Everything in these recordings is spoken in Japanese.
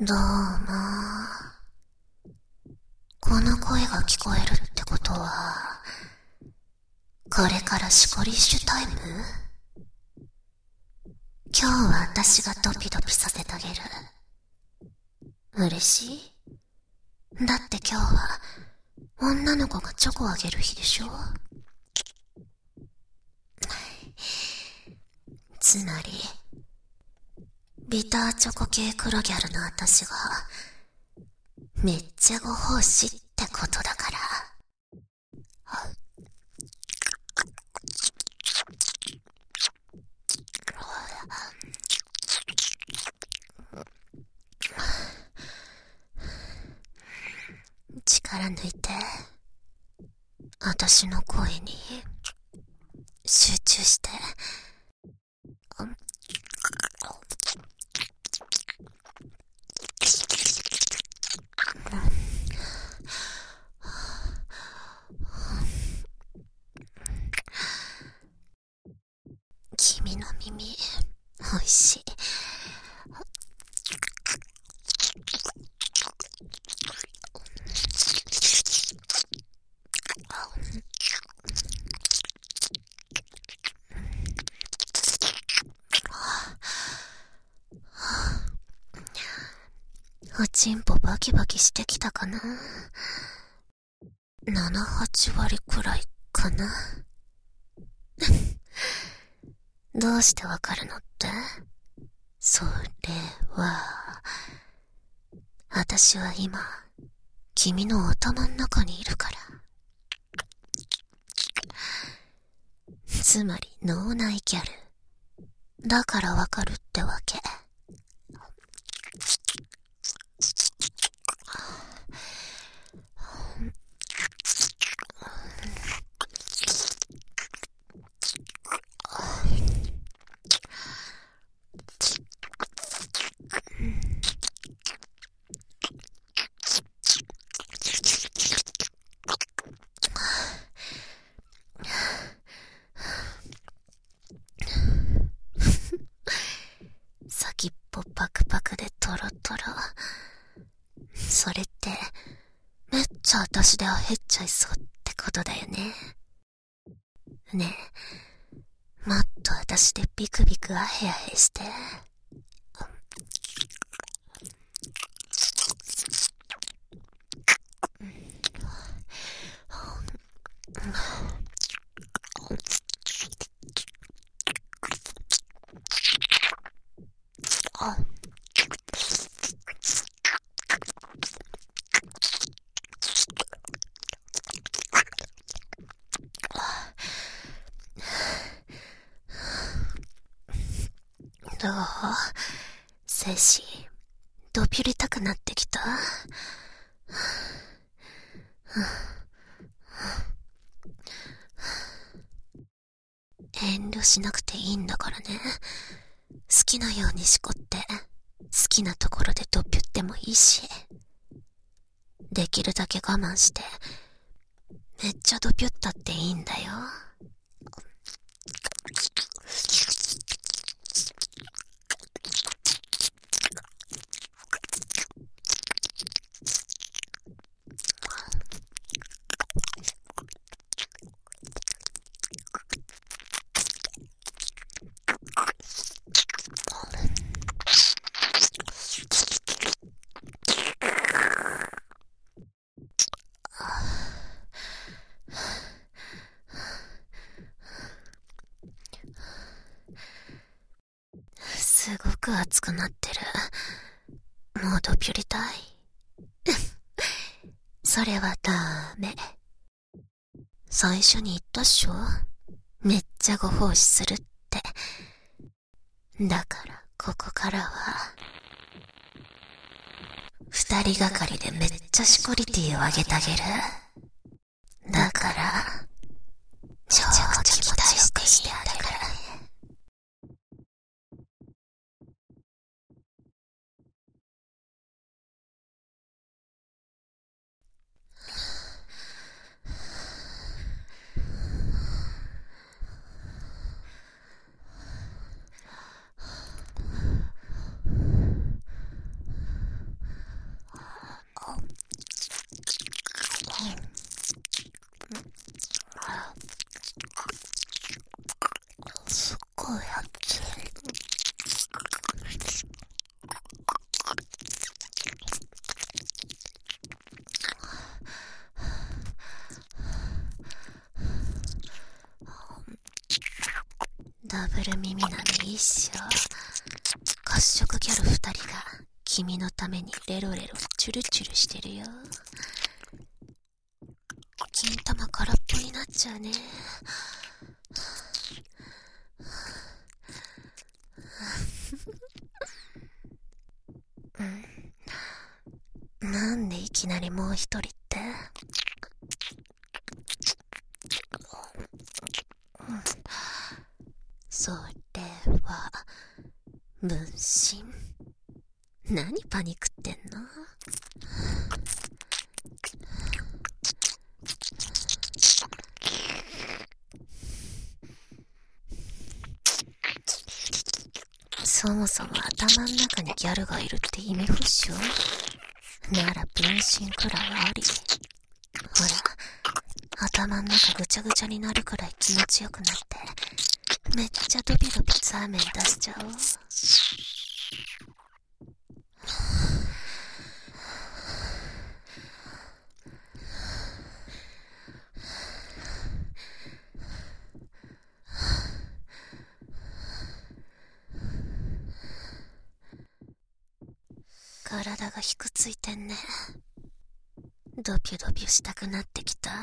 どうも。この声が聞こえるってことは、これからシコリッシュタイム？今日は私がドキドキさせてあげる。嬉しい？だって今日は女の子がチョコあげる日でしょ。つまりビターチョコ系黒ギャルの私がめっちゃご奉仕ってことだから。力抜いて、私の声に集中して。君の耳、おいしい。おちんぽバキバキしてきたかな。7、8割くらいかな。どうしてわかるのって？それは、私は今、君の頭の中にいるから。つまり脳内ギャル。だからわかるってわけ。先っぽパクパクでトロトロ。それってめっちゃ私であへっちゃいそうってことだよね。ねえ、もっと私でビクビクあへあへして。どう？精子、ドピュりたくなってきた？遠慮しなくていいんだからね。好きなようにしこって、好きなところでドピュってもいいし。できるだけ我慢して、めっちゃドピュったっていいんだよ。すごく熱くなってる。もうドピュりたい。それはダメ。最初に言ったっしょ？めっちゃご奉仕するって。だからここからは二人がかりでめっちゃシコリティを上げてあげる。だからちょっと期待していいんだからね。 しょ。褐色ギャル2人が君のためにレロレロチュルチュルしてるよ。金玉空っぽになっちゃうね。なんでいきなりもう一人って。それは分身？何パニクってんの？そもそも頭ん中にギャルがいるって意味不詳？なら分身くらいあり。ほら、頭ん中ぐちゃぐちゃになるくらい気持ちよくなってめっちゃドビドビザーメン出しちゃおう。体がひくついてんね。ドピュドピュしたくなってきた。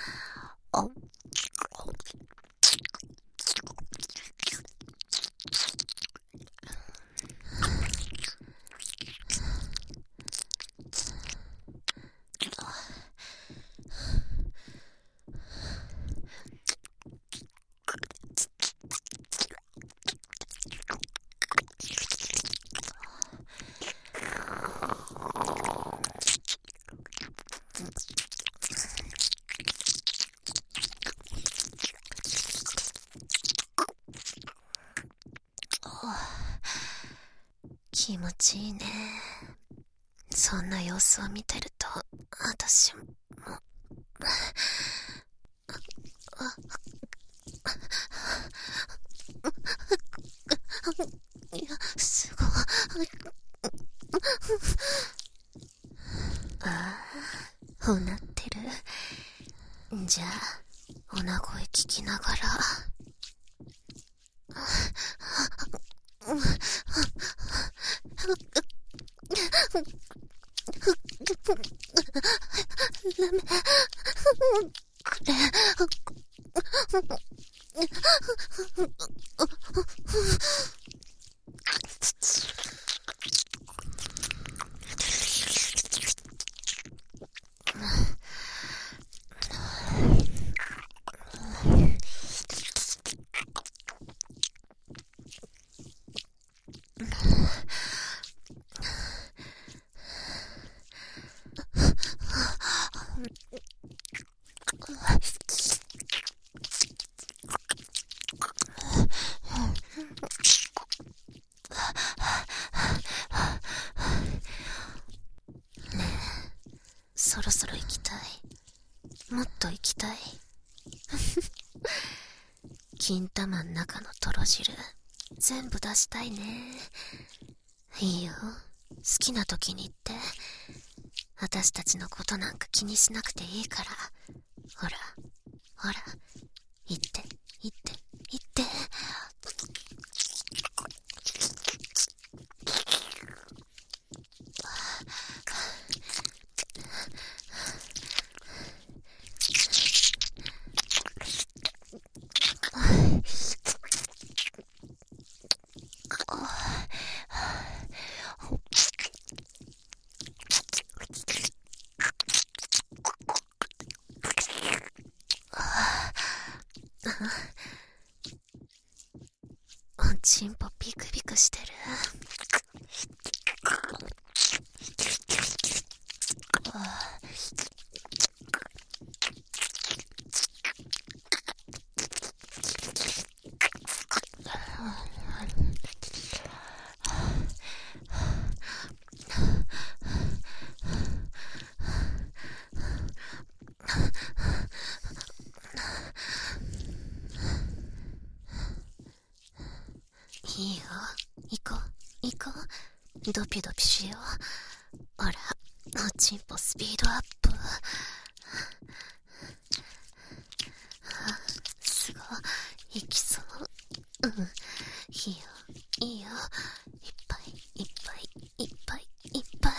気持ちいいね。そんな様子を見てると私もいや、すごい。うなってる。じゃあおな声聞きながらラメくれ。そろそろ行きたい。もっと行きたい。金玉ん中のとろ汁全部出したいね。いいよ、好きな時に言って。私たちのことなんか気にしなくていいから。ほらほら、言って言って言って。おちんぽビクビクしてる。いいよ、行こう行こう。ドピドピしよう。ほら、おちんぽスピードアップ。すごい、いきそう。いいよ。 いいよ。いっぱいいっぱいいっぱいいっぱい。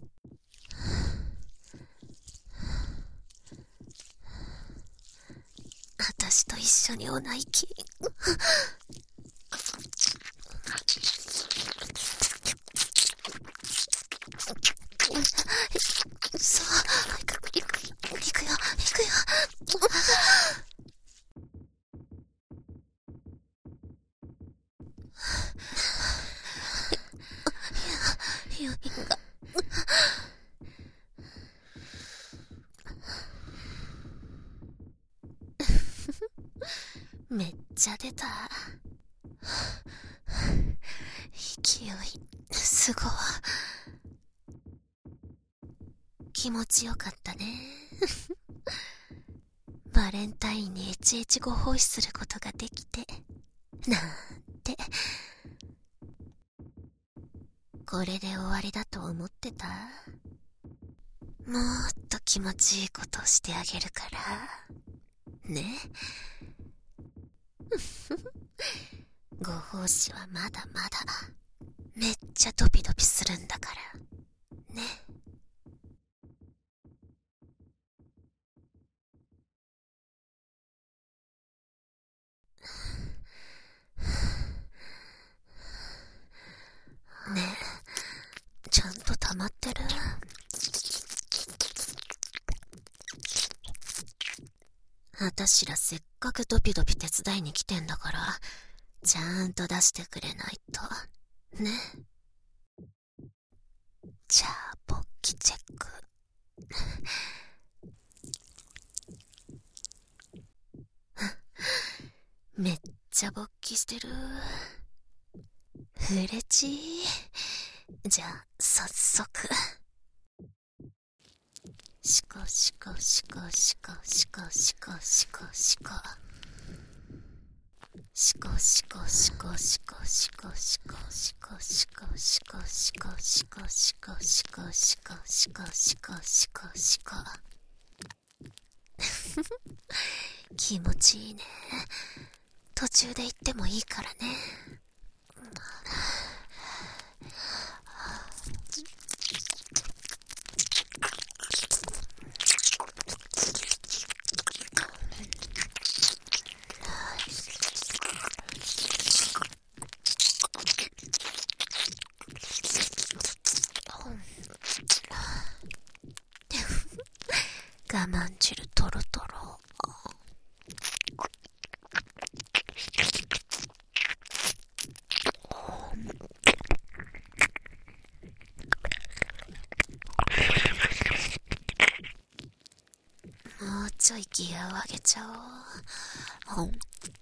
私と一緒にお内気。そう、行くよ、行くよ。余韻が。めっちゃ出た。勢い、すごい。気持ちよかったね。バレンタインにHH5放出することができて、なんて。これで終わりだと思ってた？もっと気持ちいいことをしてあげるから。ね。ご奉仕はまだまだ。めっちゃドピドピするんだから。ね。ねえ、ちゃんと溜まってる？あたしらせっかくドピドピ手伝いに来てんだから、ちゃんと出してくれないと。ね。じゃあ、勃起チェック。めっちゃ勃起してる。フレチ。じゃあ、早速。シコシコシコシコシコシコシコシコ。シコシコシコシコシコシコシコシコシコシコシコシコシコシコシコシコシコシコ。気持ちいいね。途中で行ってもいいからね。我慢汁トロトロ。もうちょいギアを上げちゃおう。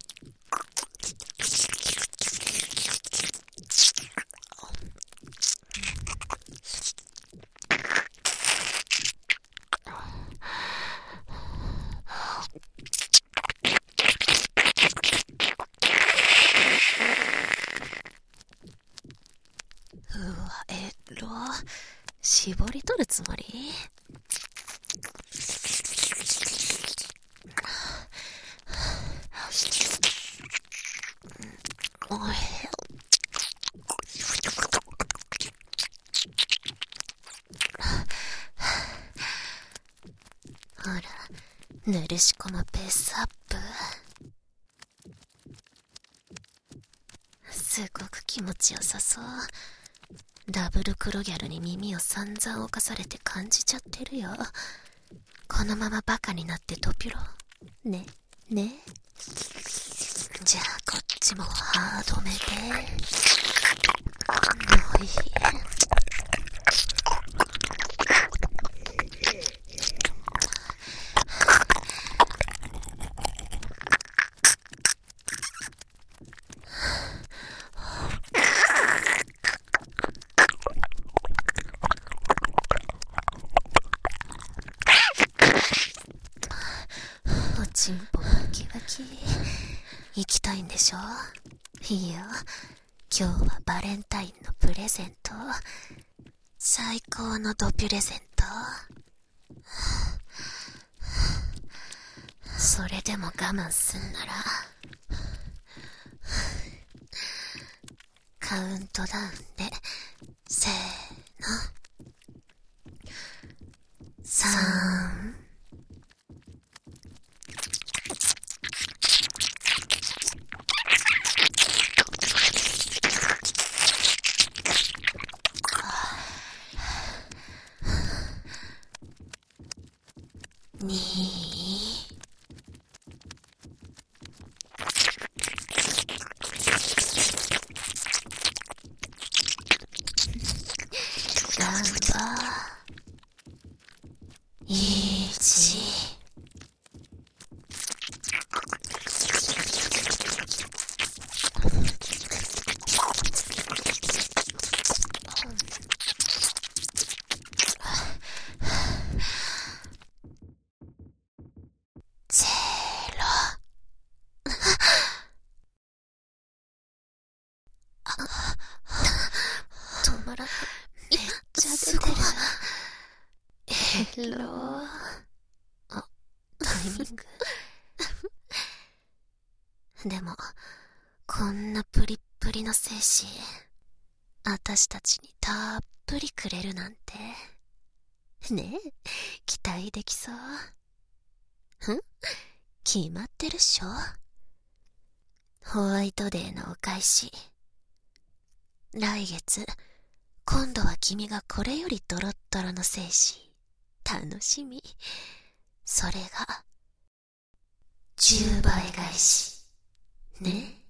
絞り取るつもり？おい。ほら、ぬるしこのペースアップ。すごく気持ちよさそう。ダブル黒ギャルに耳を散々侵されて感じちゃってるよ。このままバカになってドピロ。ね、ね。じゃあこっちもハードめで。おいしい。おちんぽバキバキ。行きたいんでしょ？いいよ。今日はバレンタインのプレゼント。最高のドピュレゼント。それでも我慢すんなら、 カウントダウンで、せーの。3、2、ナンバー1。止まらない。めっちゃ出てる。ヘロー。あ、タイミング。でも、こんなプリップリの精子、私たちにたっぷりくれるなんて。ねえ、期待できそう。決まってるっしょ。ホワイトデーのお返し。来月、今度は君がこれよりドロッドロの精子。楽しみ。それが、10倍返し。ね。